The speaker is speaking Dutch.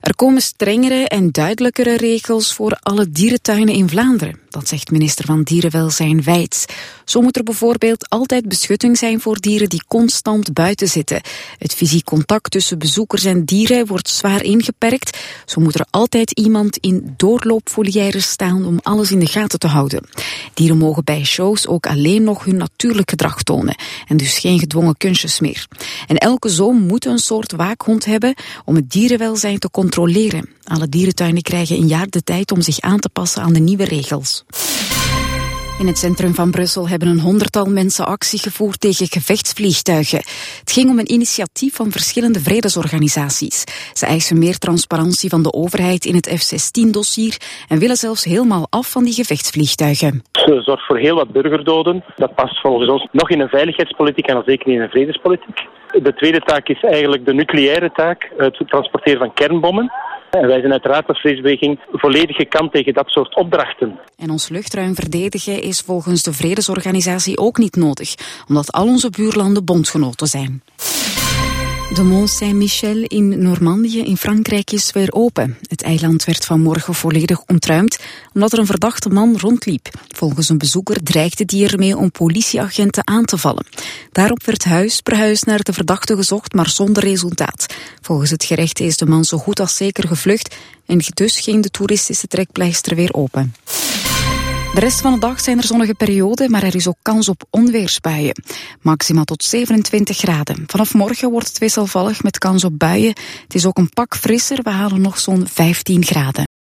Er komen strengere en duidelijkere regels voor alle dierentuinen in Vlaanderen. Dat zegt minister van Dierenwelzijn Wijts. Zo moet er bijvoorbeeld altijd beschutting zijn voor dieren die constant buiten zitten. Het fysiek contact tussen bezoekers en dieren wordt zwaar ingeperkt. Zo moet er altijd iemand in doorloopvolières staan om alles in de gaten te houden. Dieren mogen bij shows ook alleen nog hun natuurlijk gedrag tonen. En dus geen gedwongen kunstjes meer. En elke zoon moet een soort waakhond hebben om het dierenwelzijn te controleren. Alle dierentuinen krijgen een jaar de tijd om zich aan te passen aan de nieuwe regels. In het centrum van Brussel hebben een 100-tal mensen actie gevoerd tegen gevechtsvliegtuigen. Het ging om een initiatief van verschillende vredesorganisaties. Ze eisen meer transparantie van de overheid in het F-16-dossier en willen zelfs helemaal af van die gevechtsvliegtuigen. Ze zorgt voor heel wat burgerdoden. Dat past volgens ons nog in een veiligheidspolitiek en dan zeker niet in een vredespolitiek. De tweede taak is eigenlijk de nucleaire taak, het transporteren van kernbommen. En wij zijn uiteraard als Vredesbeweging volledig gekant tegen dat soort opdrachten. En ons luchtruim verdedigen is volgens de vredesorganisatie ook niet nodig, omdat al onze buurlanden bondgenoten zijn. De Mont Saint-Michel in Normandië in Frankrijk is weer open. Het eiland werd vanmorgen volledig ontruimd omdat er een verdachte man rondliep. Volgens een bezoeker dreigde die ermee om politieagenten aan te vallen. Daarop werd huis per huis naar de verdachte gezocht, maar zonder resultaat. Volgens het gerecht is de man zo goed als zeker gevlucht en dus ging de toeristische trekpleister weer open. De rest van de dag zijn er zonnige perioden, maar er is ook kans op onweersbuien. Maximaal tot 27 graden. Vanaf morgen wordt het wisselvallig met kans op buien. Het is ook een pak frisser, we halen nog zo'n 15 graden.